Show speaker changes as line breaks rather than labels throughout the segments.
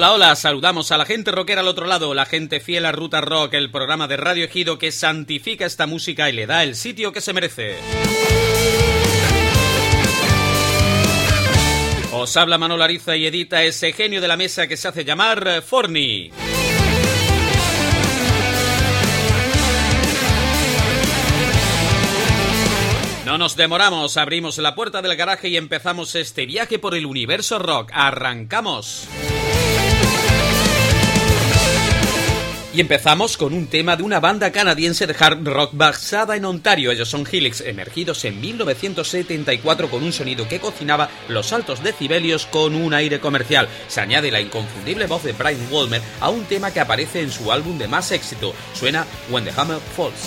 Hola, hola, saludamos a la gente rockera al otro lado, la gente fiel a Ruta Rock, el programa de Radio Ejido que santifica esta música y le da el sitio que se merece. Os habla Manolo Ariza y edita ese genio de la mesa que se hace llamar Forni. No nos demoramos, abrimos la puerta del garaje y empezamos este viaje por el universo rock. ¡Arrancamos! Y empezamos con un tema de una banda canadiense de hard rock basada en Ontario. Ellos son Helix, emergidos en 1974 con un sonido que cocinaba los altos decibelios con un aire comercial. Se añade la inconfundible voz de Brian Wolmer a un tema que aparece en su álbum de más éxito. Suena When the Hammer Falls.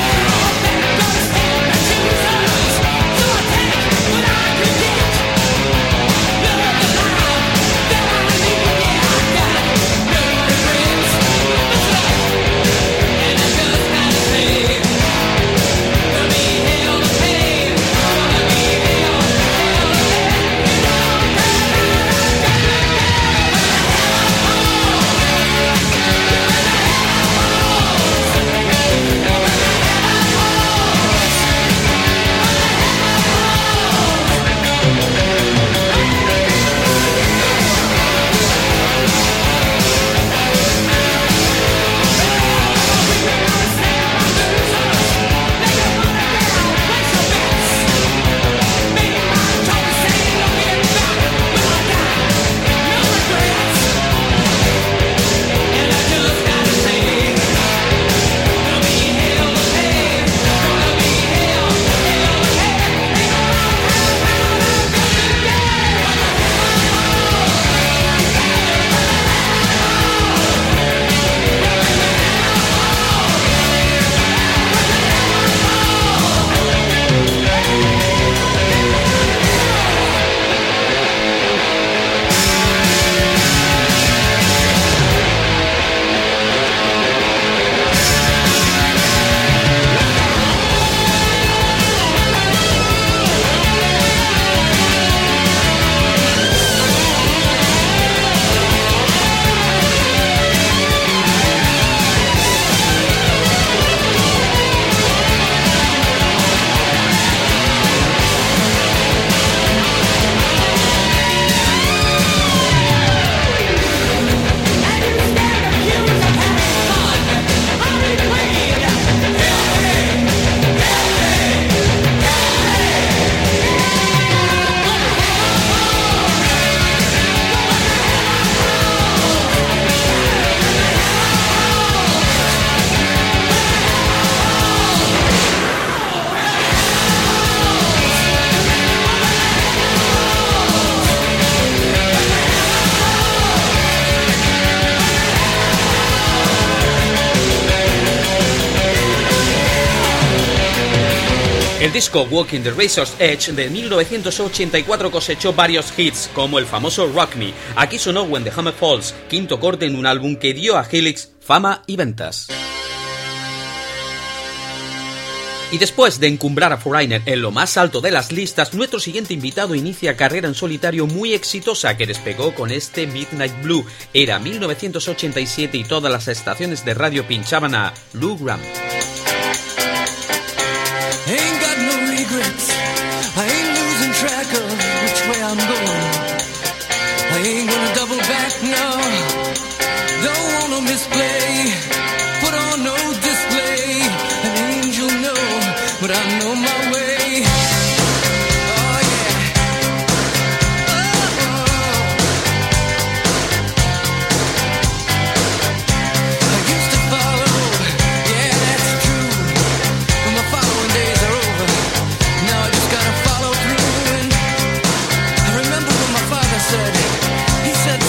El disco Walking the Razor's Edge de 1984 cosechó varios hits, como el famoso Rock Me. Aquí sonó When the Hammer Falls, quinto corte en un álbum que dio a Helix fama y ventas. Y después de encumbrar a Foreigner en lo más alto de las listas, nuestro siguiente invitado inicia carrera en solitario muy exitosa que despegó con este Midnight Blue. Era 1987 y todas las estaciones de radio pinchaban a Lou Gramm.
Ain't got no regrets, I ain't losing track of which way I'm going. I ain't gonna double back, no, don't wanna misplay, put on no display, an angel no, but I know my way. Oh yeah, I used to follow, yeah that's true, but my following days are over. Now I just gotta follow through. And I remember what my father said. He said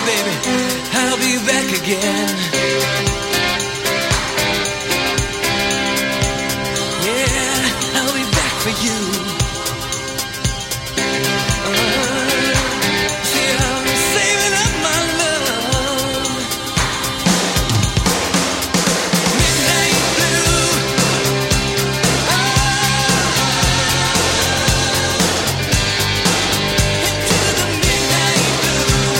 baby, I'll be back again. Yeah, I'll be back for you. See, I'm saving up my love. Midnight blue. Into the midnight blue.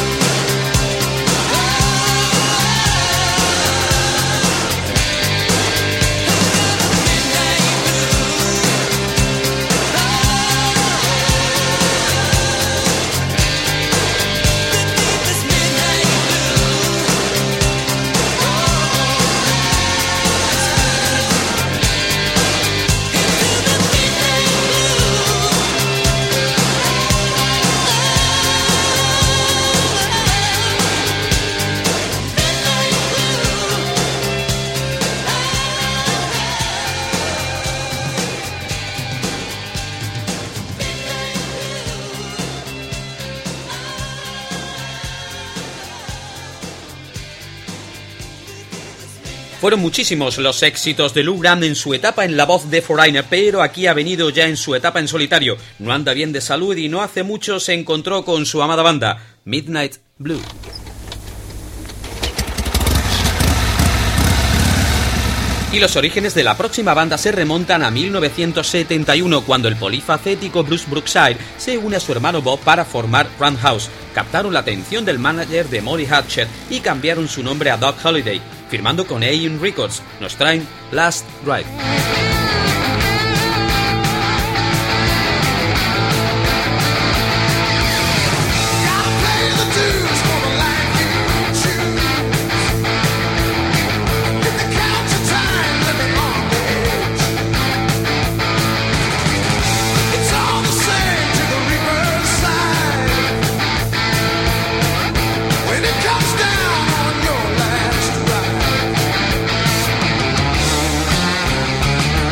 Fueron muchísimos los éxitos de Lou Gramm en su etapa en la voz de Foreigner, pero aquí ha venido ya en su etapa en solitario. No anda bien de salud y no hace mucho se encontró con su amada banda, Midnight Blue. Y los orígenes de la próxima banda se remontan a 1971, cuando el polifacético Bruce Brookside se une a su hermano Bob para formar Roundhouse. Captaron la atención del manager de Molly Hatchet y cambiaron su nombre a Doc Holliday, firmando con A&M Records. Nos traen Last Ride.
Down on your last ride.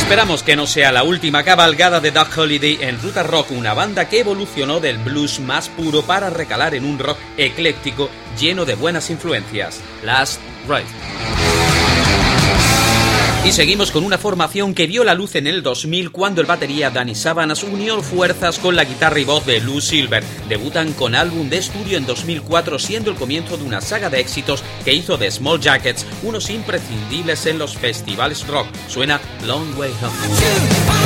Esperamos que no sea la última cabalgada de Doc Holliday en Ruta Rock, una banda que evolucionó del blues más puro para recalar en un rock ecléctico lleno de buenas influencias. Last Ride. Y seguimos con una formación que vio la luz en el 2000 cuando el batería Danny Savanas unió fuerzas con la guitarra y voz de Lou Silver. Debutan con álbum de estudio en 2004, siendo el comienzo de una saga de éxitos que hizo de Small Jackets unos imprescindibles en los festivales rock. Suena Long Way Home.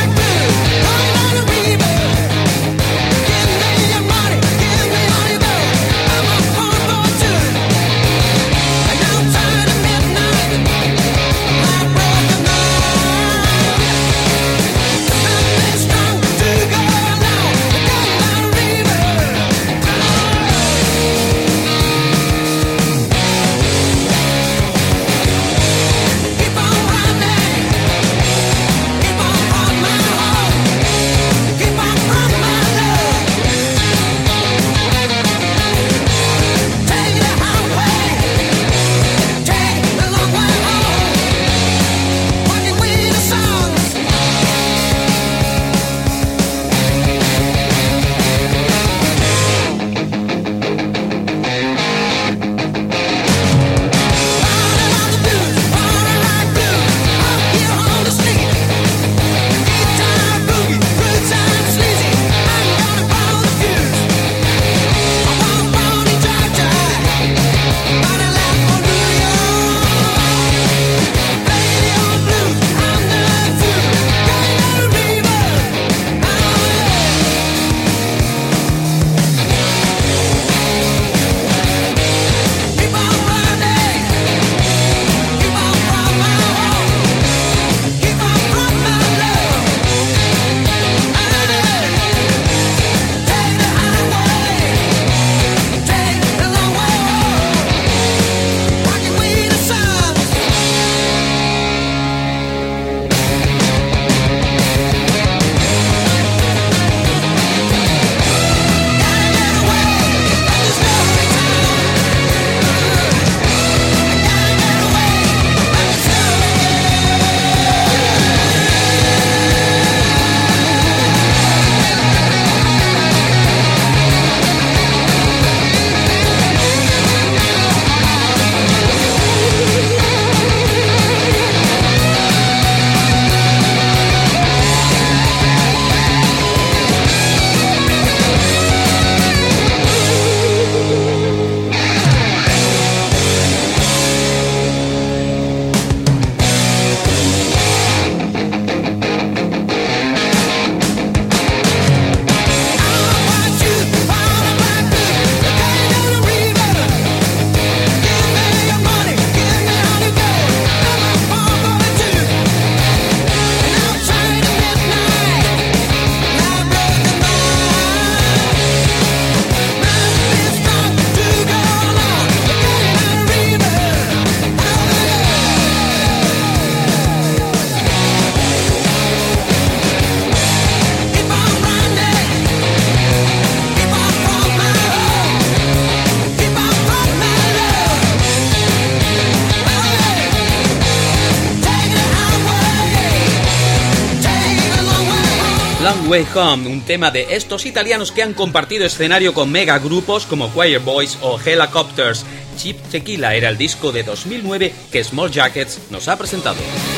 Long Way Home, un tema de estos italianos que han compartido escenario con megagrupos como Choir Boys o Helicopters. Cheap Tequila era el disco de 2009 que Small Jackets nos ha presentado.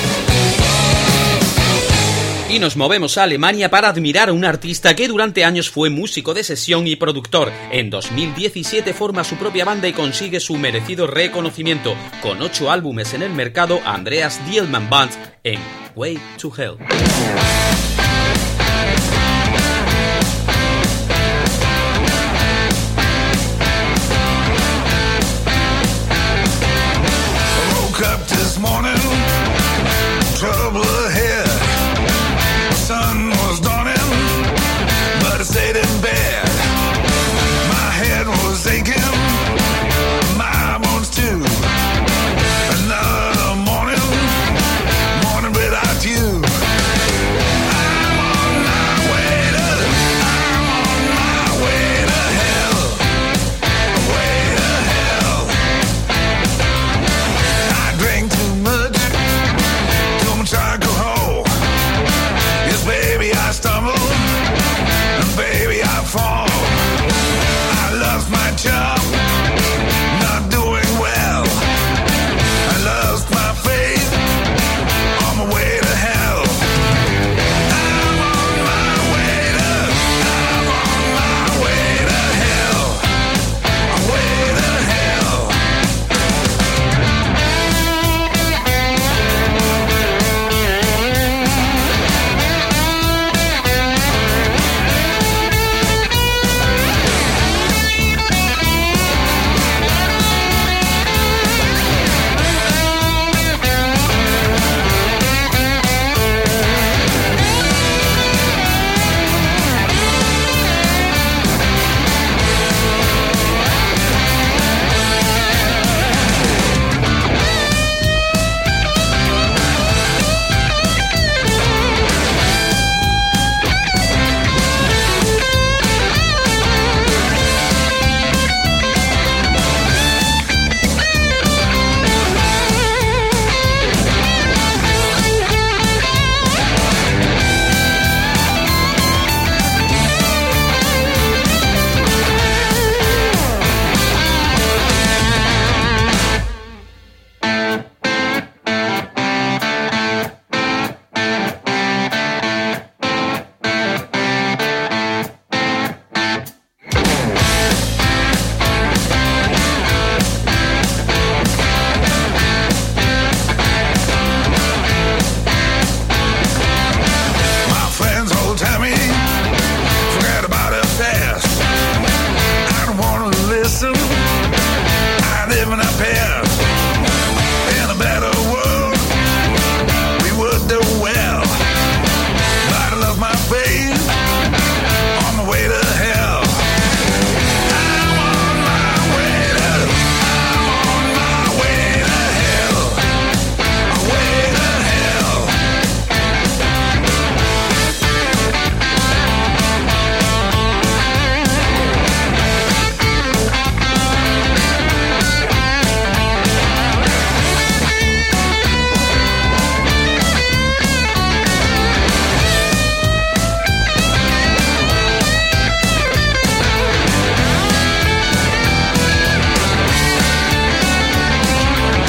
Y nos movemos a Alemania para admirar a un artista que durante años fue músico de sesión y productor. En 2017 forma su propia banda y consigue su merecido reconocimiento. Con 8 álbumes en el mercado, Andreas Dielman Band en Way to Hell.
Trouble ahead. The sun was dawning, but I stayed in bed. My head was aching, my bones too. Another morning without you. I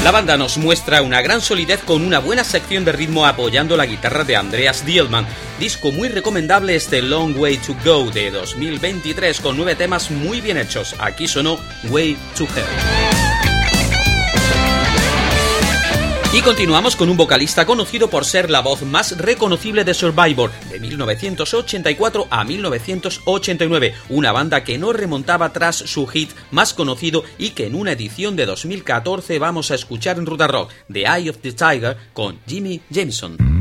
La banda nos muestra una gran solidez con una buena sección de ritmo apoyando la guitarra de Andreas Dielman. Disco muy recomendable este Long Way to Go de 2023 con 9 temas muy bien hechos. Aquí sonó Way to Hell. Y continuamos con un vocalista conocido por ser la voz más reconocible de Survivor, de 1984 a 1989, una banda que no remontaba tras su hit más conocido y que en una edición de 2014 vamos a escuchar en Ruta Rock, The Eye of the Tiger, con Jimmy Jameson.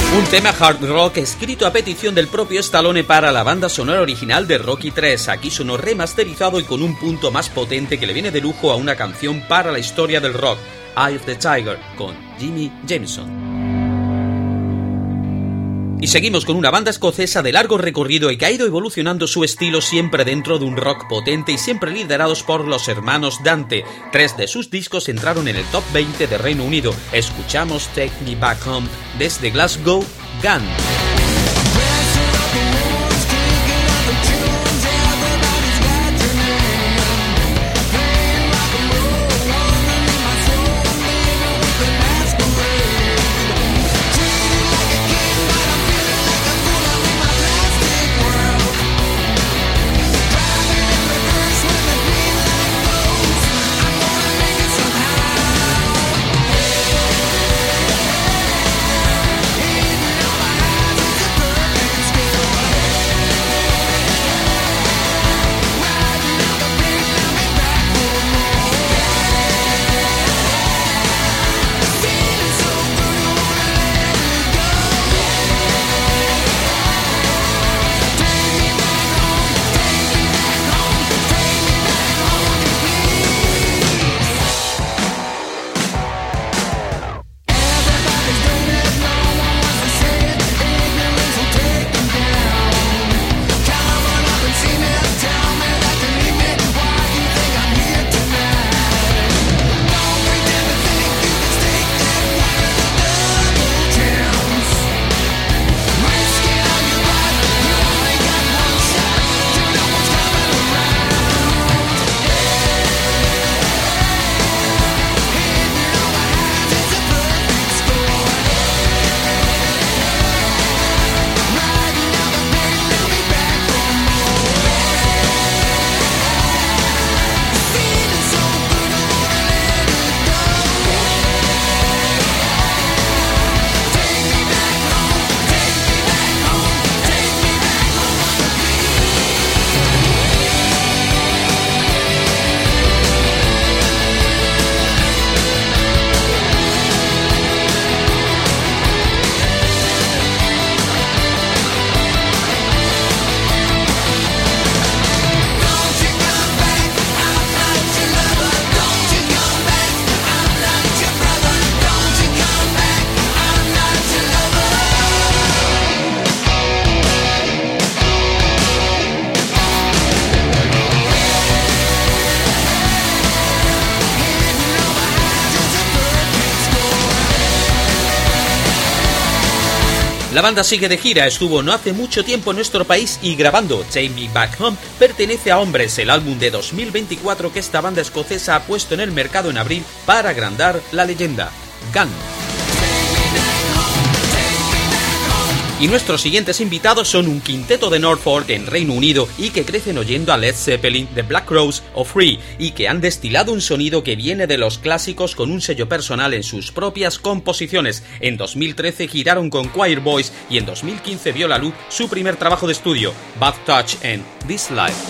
Un tema hard rock escrito a petición del propio Stallone para la banda sonora original de Rocky 3. Aquí sonó remasterizado y con un punto más potente que le viene de lujo a una canción para la historia del rock, Eye of the Tiger, con Jimmy Jameson. Y seguimos con una banda escocesa de largo recorrido y que ha ido evolucionando su estilo siempre dentro de un rock potente y siempre liderados por los hermanos Dante. 3 de sus discos entraron en el top 20 de Reino Unido. Escuchamos Take Me Back Home desde Glasgow, Gun. La banda sigue de gira, estuvo no hace mucho tiempo en nuestro país y grabando Take Me Back Home. Pertenece a Hombres, el álbum de 2024 que esta banda escocesa ha puesto en el mercado en abril para agrandar la leyenda, Gun. Y nuestros siguientes invitados son un quinteto de Norfolk en Reino Unido y que crecen oyendo a Led Zeppelin, The Black Crowes o Free, y que han destilado un sonido que viene de los clásicos con un sello personal en sus propias composiciones. En 2013 giraron con Choir Boys y en 2015 vio la luz su primer trabajo de estudio, Bad Touch and This Life.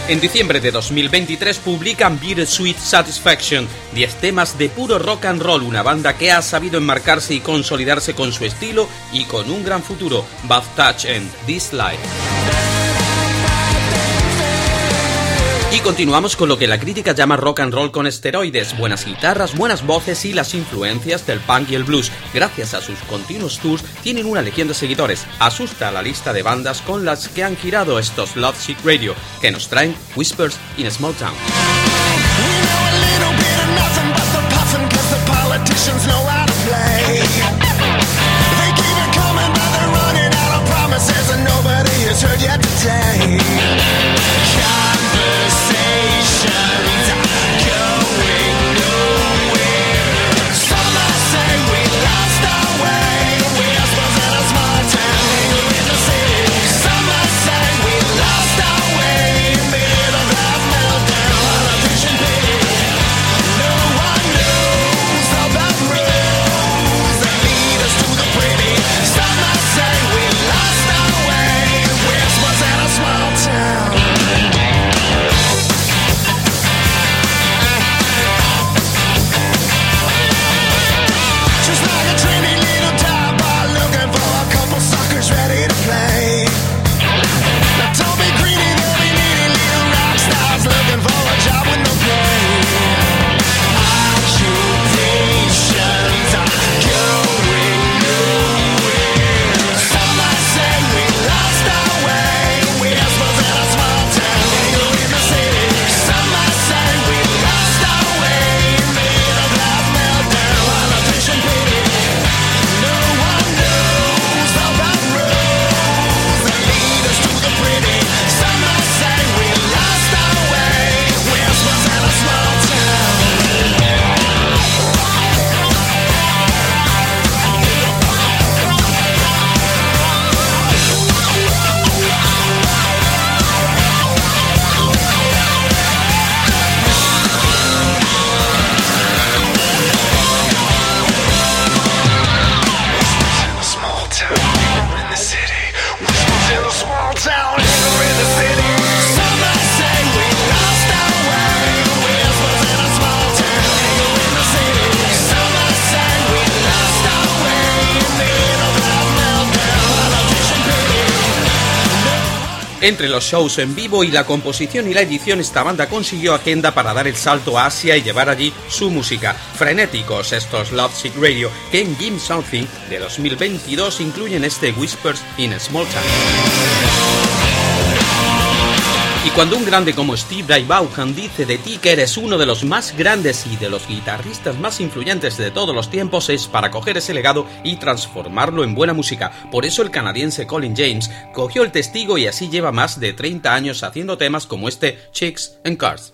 En diciembre de 2023 publican Bittersweet Satisfaction, 10 temas de puro rock and roll, una banda que ha sabido enmarcarse y consolidarse con su estilo y con un gran futuro. Bad Touch and This Life. Y continuamos con lo que la crítica llama rock and roll con esteroides, buenas guitarras, buenas voces y las influencias del punk y el blues. Gracias a sus continuos tours tienen una legión de seguidores. Asusta la lista de bandas con las que han girado estos Lovesick Radio, que nos traen Whispers in a Small Town. Entre los shows en vivo y la composición y la edición, esta banda consiguió agenda para dar el salto a Asia y llevar allí su música. Frenéticos estos Lovesick Radio, que en Give Something de 2022 incluyen este Whispers in a Small Town. Y cuando un grande como Steve Ray Vaughan dice de ti que eres uno de los más grandes y de los guitarristas más influyentes de todos los tiempos, es para coger ese legado y transformarlo en buena música. Por eso el canadiense Colin James cogió el testigo y así lleva más de 30 años haciendo temas como este Chicks and Cars.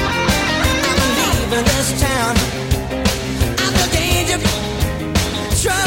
Try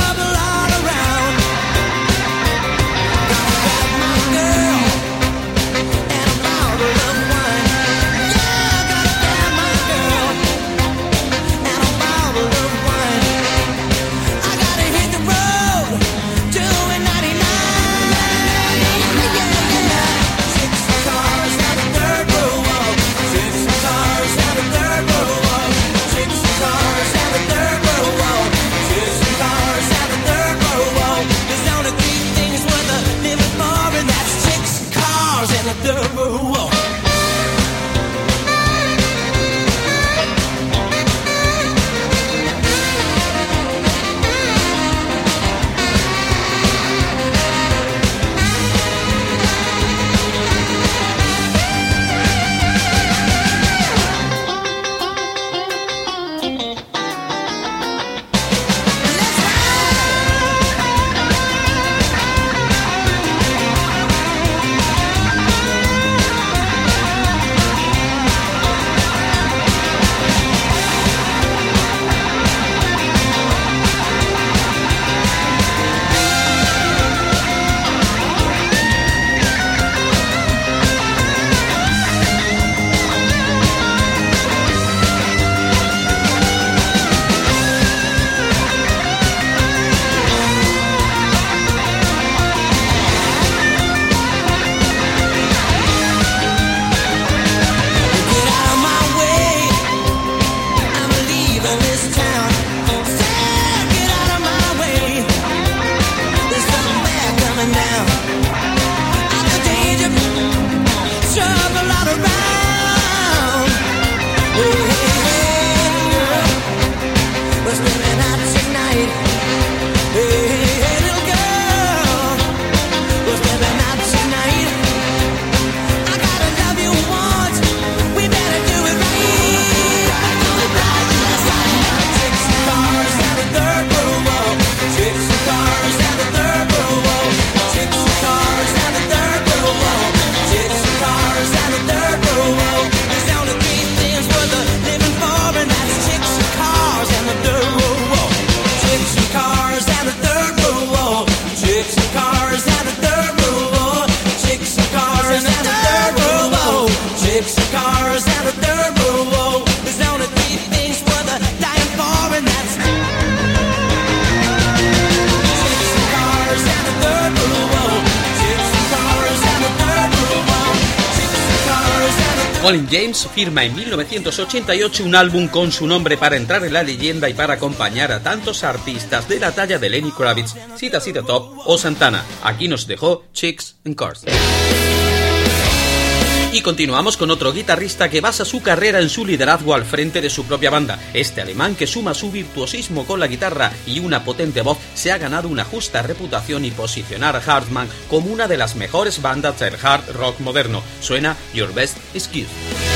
Colin James firma en 1988 un álbum con su nombre para entrar en la leyenda y para acompañar a tantos artistas de la talla de Lenny Kravitz, Sita Sita Top o Santana. Aquí nos dejó Chicks and Cars. Y continuamos con otro guitarrista que basa su carrera en su liderazgo al frente de su propia banda. Este alemán, que suma su virtuosismo con la guitarra y una potente voz, se ha ganado una justa reputación y posicionar a Hartman como una de las mejores bandas del hard rock moderno. Suena Your Best Excuse.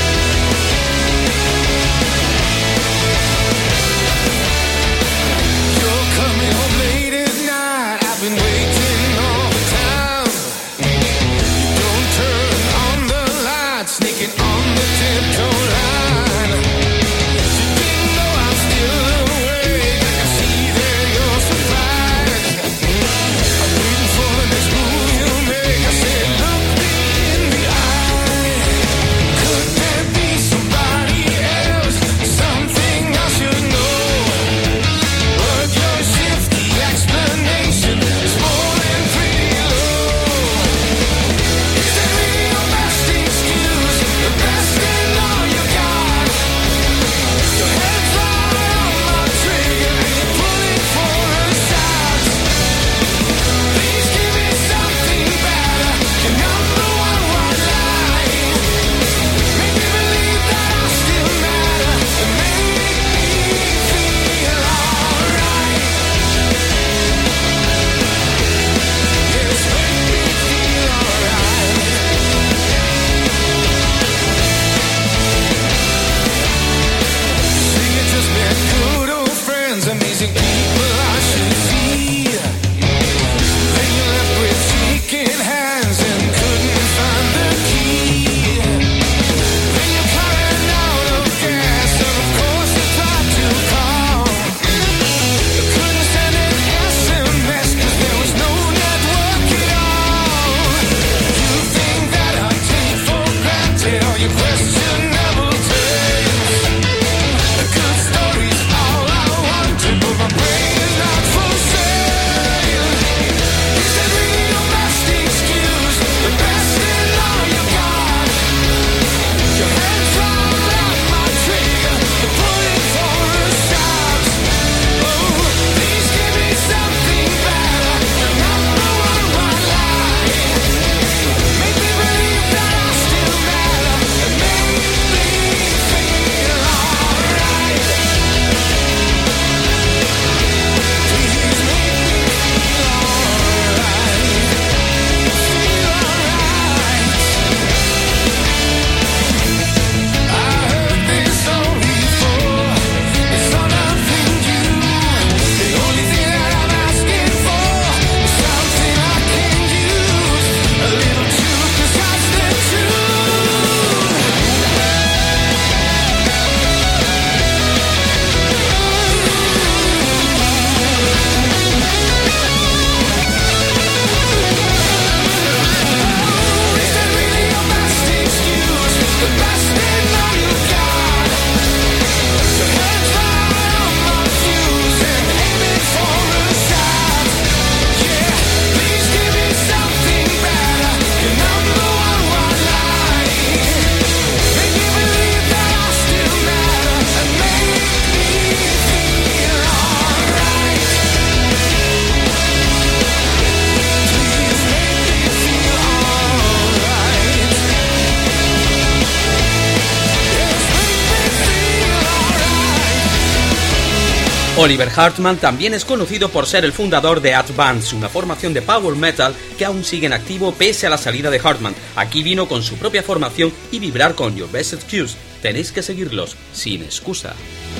Oliver Hartman también es conocido por ser el fundador de Advance, una formación de power metal que aún sigue en activo pese a la salida de Hartman. Aquí vino con su propia formación y vibrar con Your Best Excuse. Tenéis que seguirlos sin excusa.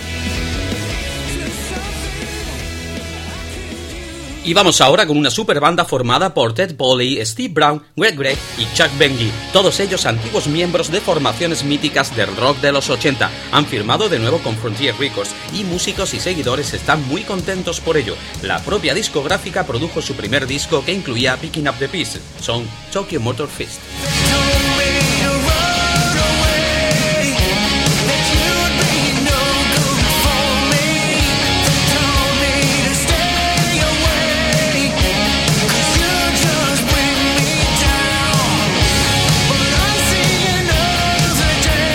Y vamos ahora con una super banda formada por Ted Poley, Steve Brown, Greg Gregg y Chuck Bengy, todos ellos antiguos miembros de formaciones míticas del rock de los 80. Han firmado de nuevo con Frontier Records y músicos y seguidores están muy contentos por ello. La propia discográfica produjo su primer disco que incluía Picking Up the Pieces. Son Tokyo Motor Fist.
Day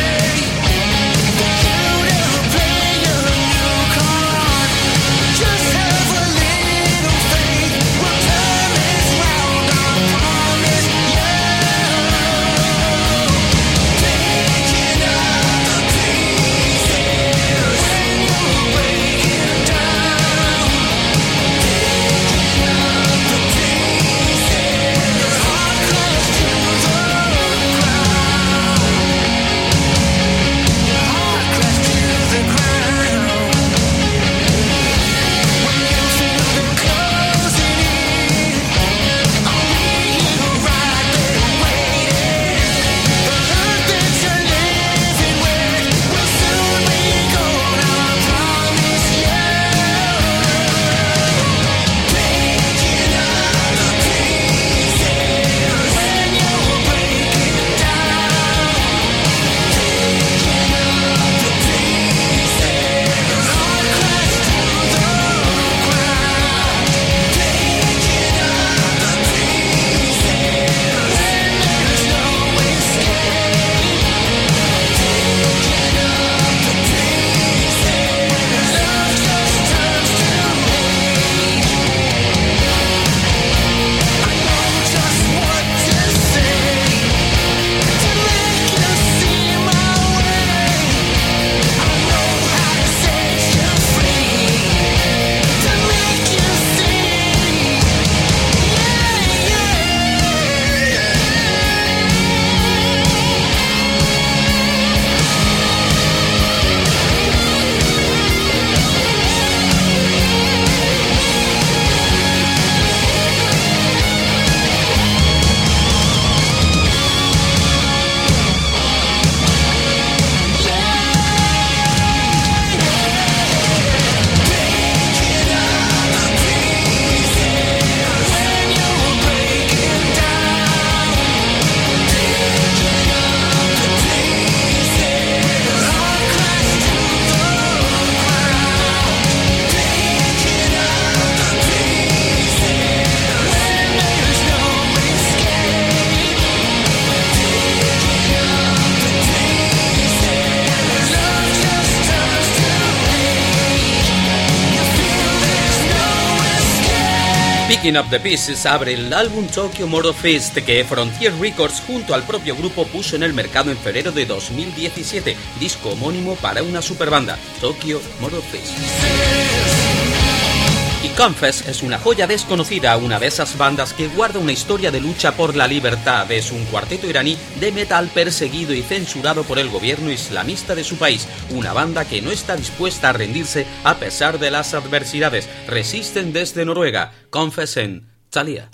Picking Up the Pieces abre el álbum Tokyo Motor Fest que Frontier Records junto al propio grupo puso en el mercado en febrero de 2017, disco homónimo para una superbanda, Tokyo Motor Fest. Y Confess es una joya desconocida, una de esas bandas que guarda una historia de lucha por la libertad. Es un cuarteto iraní de metal perseguido y censurado por el gobierno islamista de su país. Una banda que no está dispuesta a rendirse a pesar de las adversidades. Resisten desde Noruega. Confess en Thalia.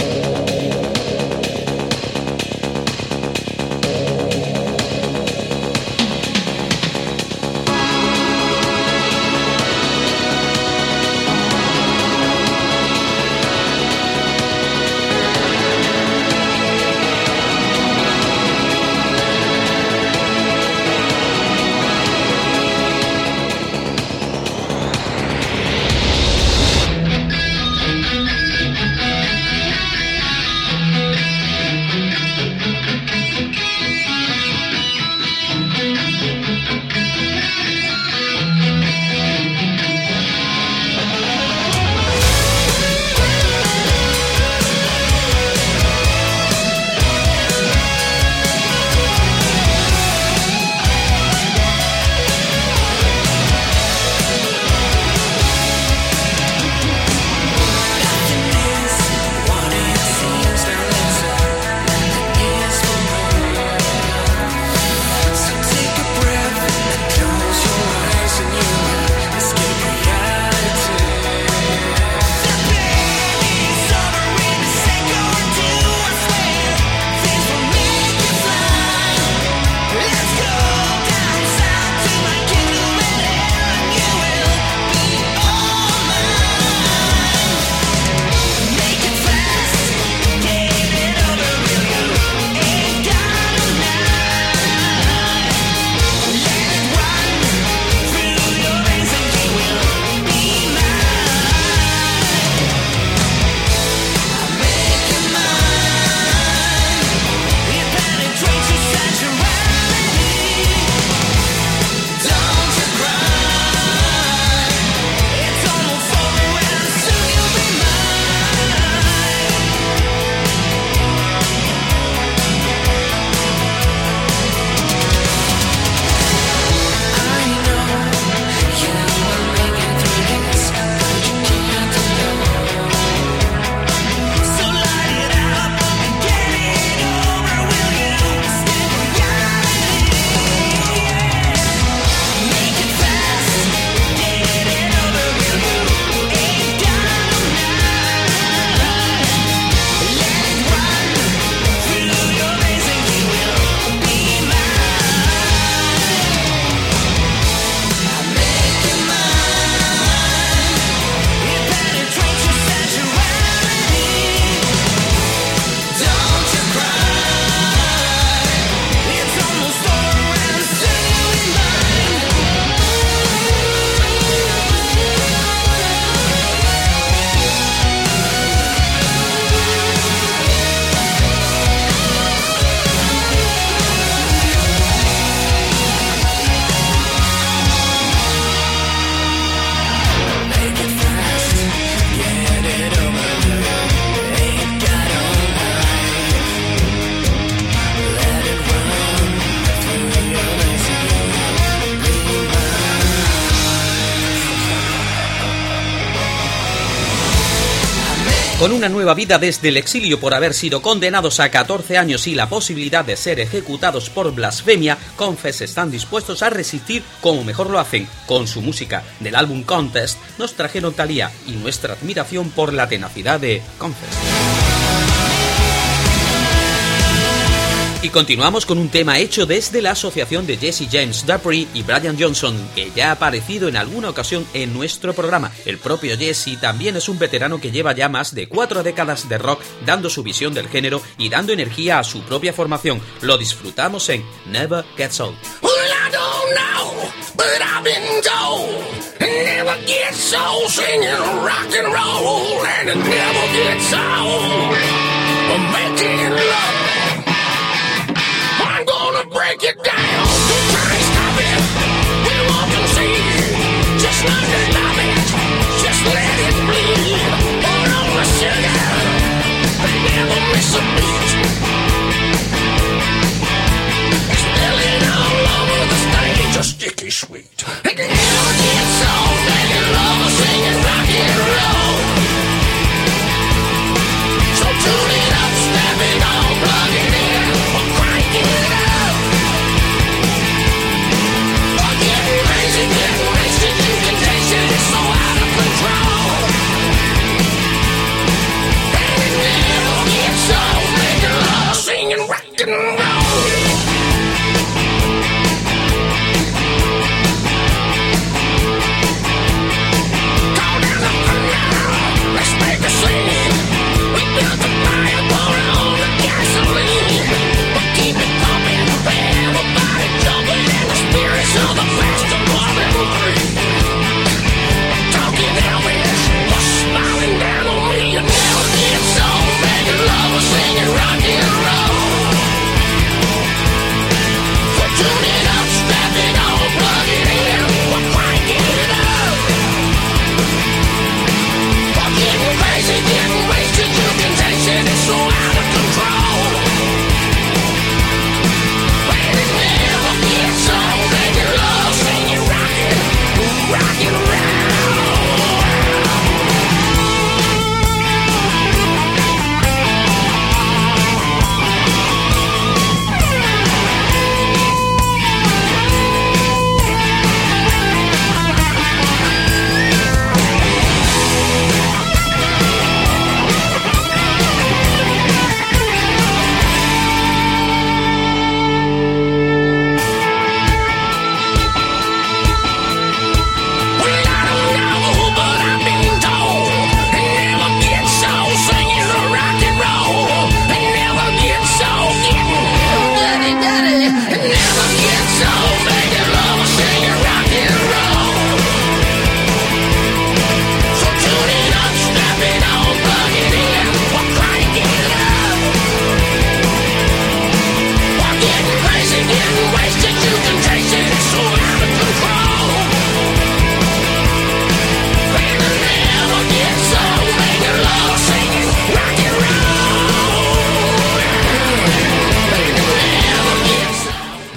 Con una nueva vida desde el exilio por haber sido condenados a 14 años y la posibilidad de ser ejecutados por blasfemia, Confess están dispuestos a resistir como mejor lo hacen. Con su música del álbum Contest nos trajeron Thalia y nuestra admiración por la tenacidad de Confess. Y continuamos con un tema hecho desde la asociación de Jesse James Dupree y Brian Johnson, que ya ha aparecido en alguna ocasión en nuestro programa. El propio Jesse también es un veterano que lleva ya más de 4 décadas de rock dando su visión del género y dando energía a su propia formación. Lo disfrutamos en Never Gets Old.
Well, I don't know, but I've been told it never gets old singing rock and roll, and it never gets old making love. I'm gonna break it down. Don't try and stop it. We walk and see. Just not to stop it. Just let it bleed. Hold on the sugar.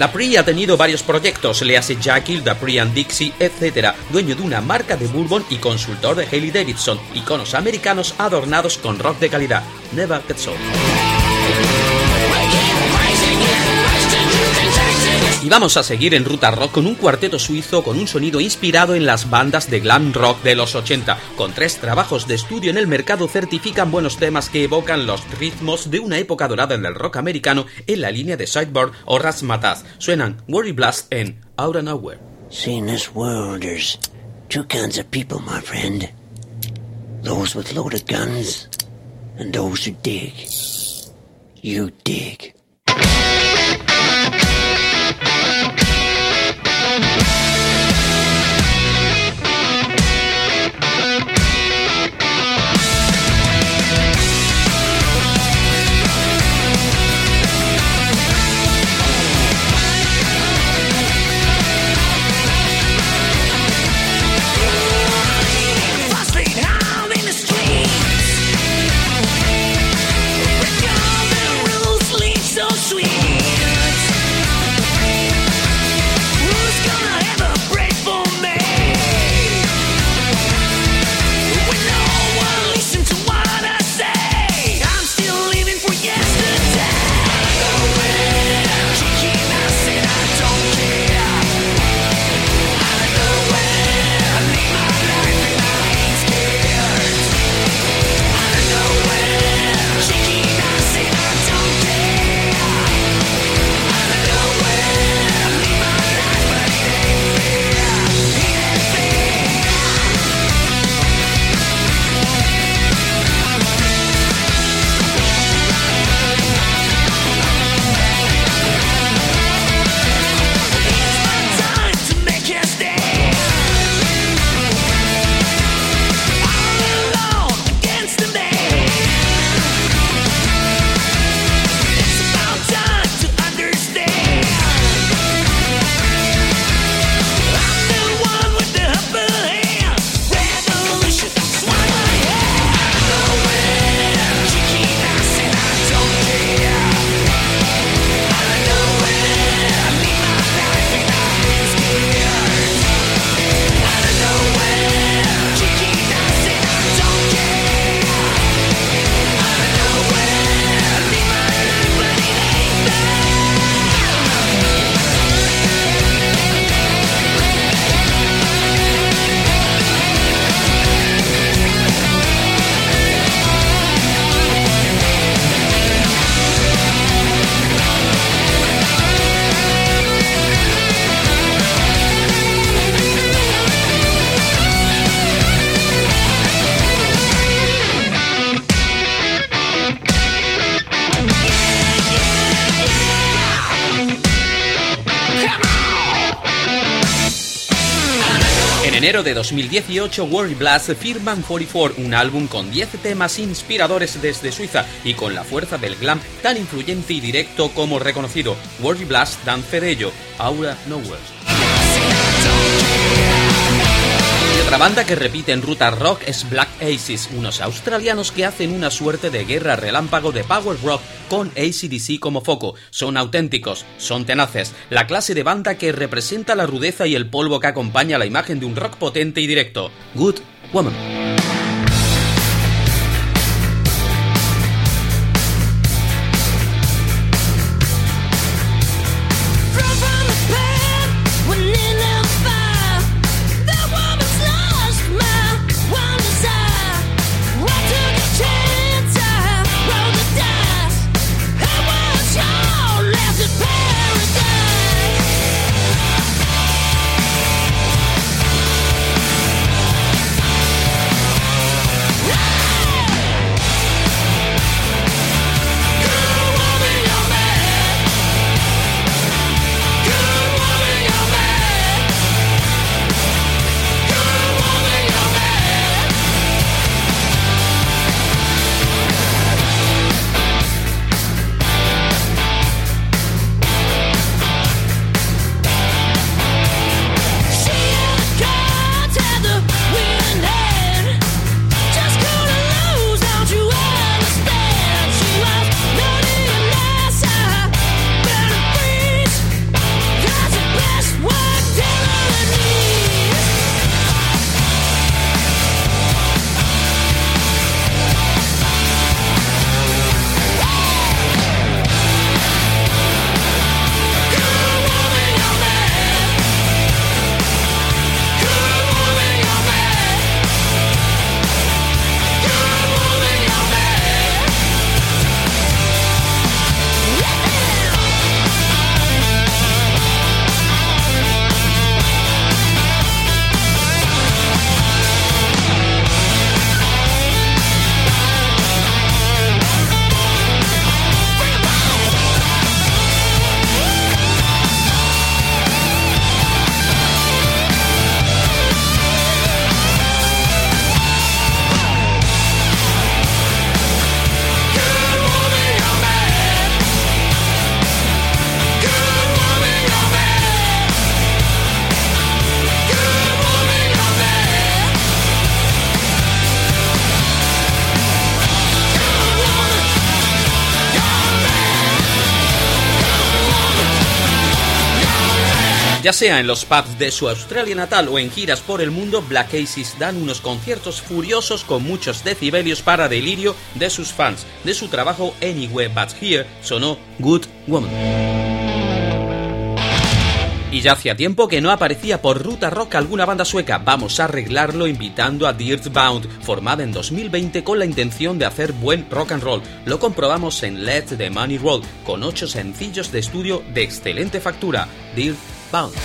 Dupree ha tenido varios proyectos, le hace Jekyll, Dupree and Dixie, etc. Dueño de una marca de bourbon y consultor de Harley Davidson, iconos americanos adornados con rock de calidad. Never Gets Old. Y vamos a seguir en Ruta Rock con un cuarteto suizo con un sonido inspirado en las bandas de glam rock de los 80. Con 3 trabajos de estudio en el mercado certifican buenos temas que evocan los ritmos de una época dorada del rock americano en la línea de Sideboard o Razzmatazz. Suenan Worry Blast en Out of Nowhere.
See, in this world there's 2 kinds of people, my friend. Those with loaded guns and those who dig. You dig.
En enero de 2018, Worry Blast firman 44, un álbum con 10 temas inspiradores desde Suiza y con la fuerza del glam tan influyente y directo como reconocido. Worry Blast dan fe de ello, Aura Nowhere. Y otra banda que repite en Ruta Rock es Black Aces, unos australianos que hacen una suerte de guerra relámpago de power rock con AC/DC como foco. Son auténticos, son tenaces, la clase de banda que representa la rudeza y el polvo que acompaña la imagen de un rock potente y directo. Good Woman. Ya sea en los pubs de su Australia natal o en giras por el mundo, Black Aces dan unos conciertos furiosos con muchos decibelios para delirio de sus fans. De su trabajo Anywhere But Here sonó Good Woman. Y ya hacía tiempo que no aparecía por Ruta Rock alguna banda sueca. Vamos a arreglarlo invitando a Dirtbound, formada en 2020 con la intención de hacer buen rock and roll. Lo comprobamos en Let the Money Roll, con 8 sencillos de estudio de excelente factura. Dirtbound.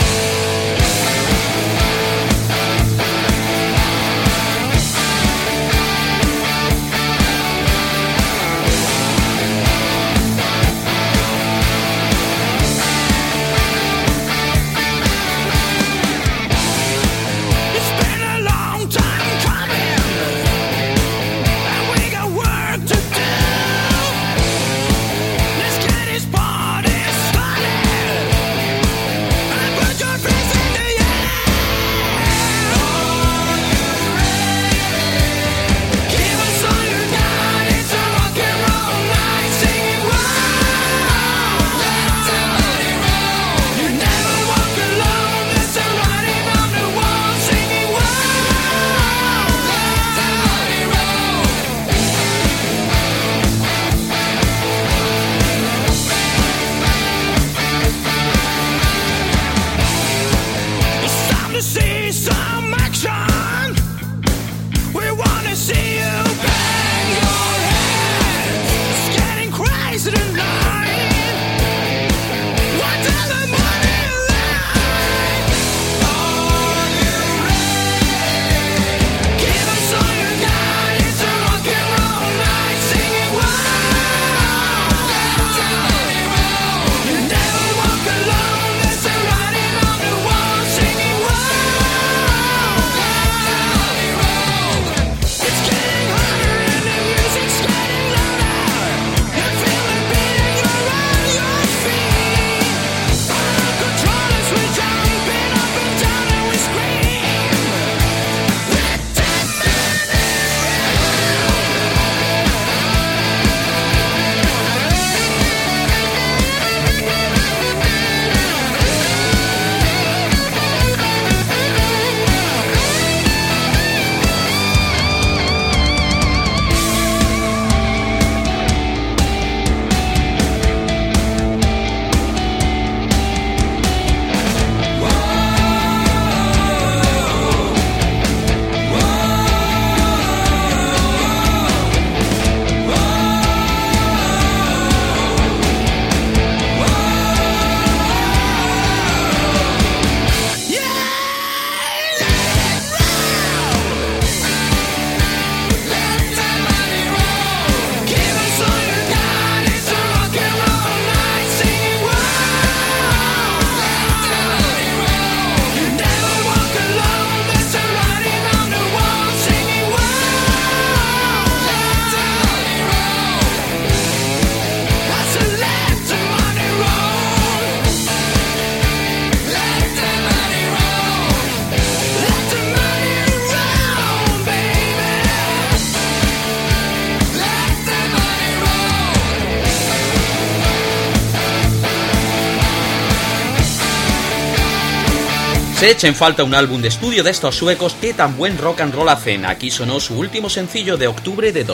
Se echa en falta un álbum de estudio de estos suecos que tan buen rock and roll hacen. Aquí sonó su último sencillo de octubre de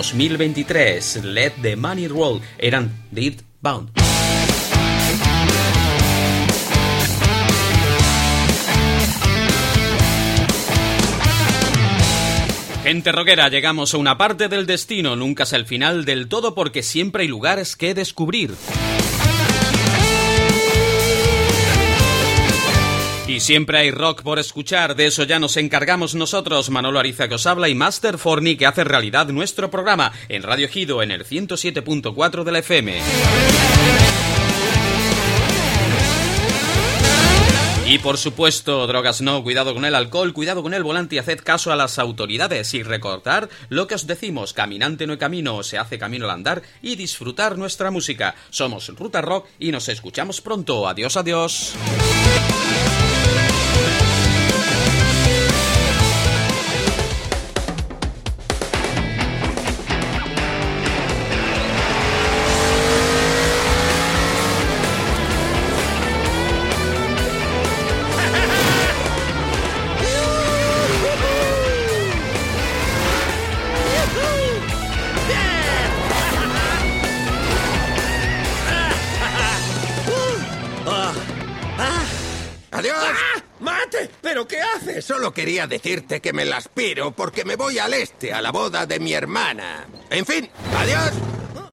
2023, Let the Money Roll. Eran Dirtbound. Gente rockera, llegamos a una parte del destino. Nunca es el final del todo porque siempre hay lugares que descubrir. Y siempre hay rock por escuchar, de eso ya nos encargamos nosotros, Manolo Ariza que os habla y Master Forni que hace realidad nuestro programa en Radio Ejido en el 107.4 de la FM. Y por supuesto, drogas no, cuidado con el alcohol, cuidado con el volante y haced caso a las autoridades y recordar lo que os decimos, caminante no hay camino, se hace camino al andar y disfrutar nuestra música. Somos Ruta Rock y nos escuchamos pronto. Adiós, adiós.
¡Ah! ¡Mate! ¿Pero qué haces?
Solo quería decirte que me las piro porque me voy al este a la boda de mi hermana. En fin, adiós.